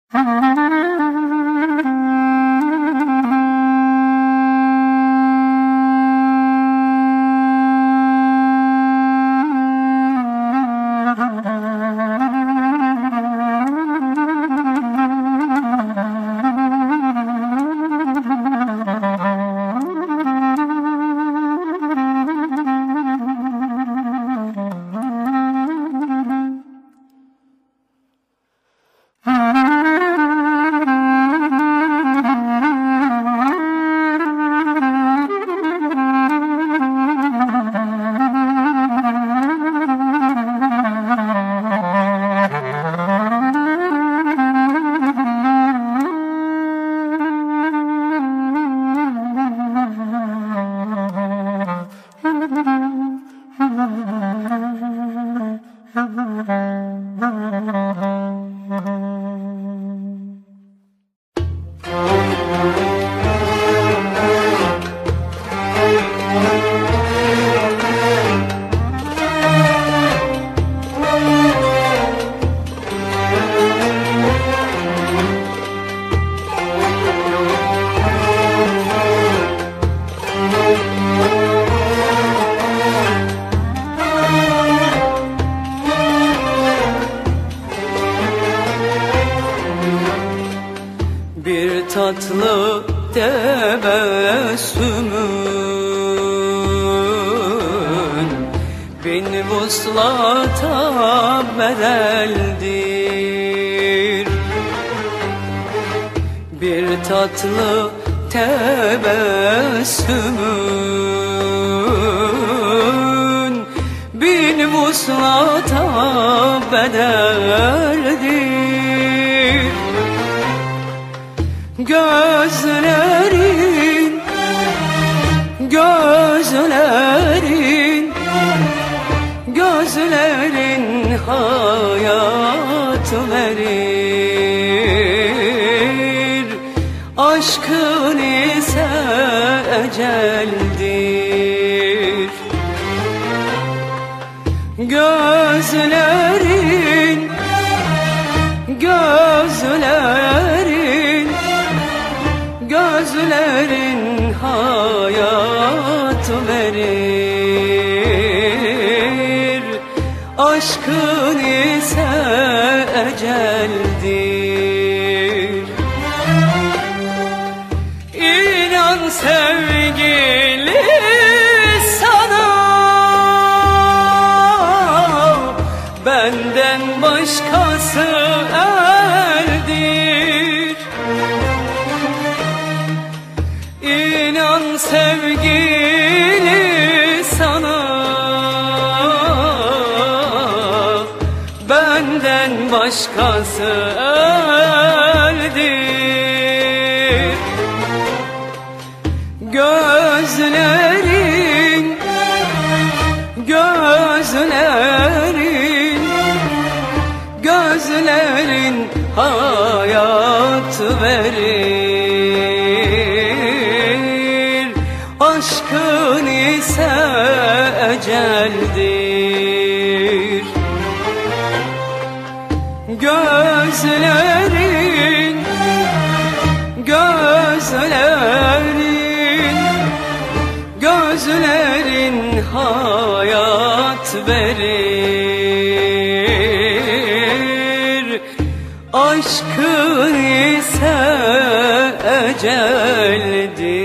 Bir tatlı tebessümün bin vuslata bedeldir. Bir tatlı tebessümün bin vuslata bedeldir. Gözlerin, gözlerin, gözlerin hayat verir. Aşkın ise eceldir. Gözlerin, gözlerin, gözlerin hayat verir. Aşkın ise eceldir. İnan sevgili sana, benden başkası eldir. İnan sevgili sana, benden başkası eldir. Gözlerin, gözlerin, gözlerin hayat verir. Aşkın ise eceldir. Gözlerin, gözlerin, gözlerin hayat verir. Aşkın ise eceldir.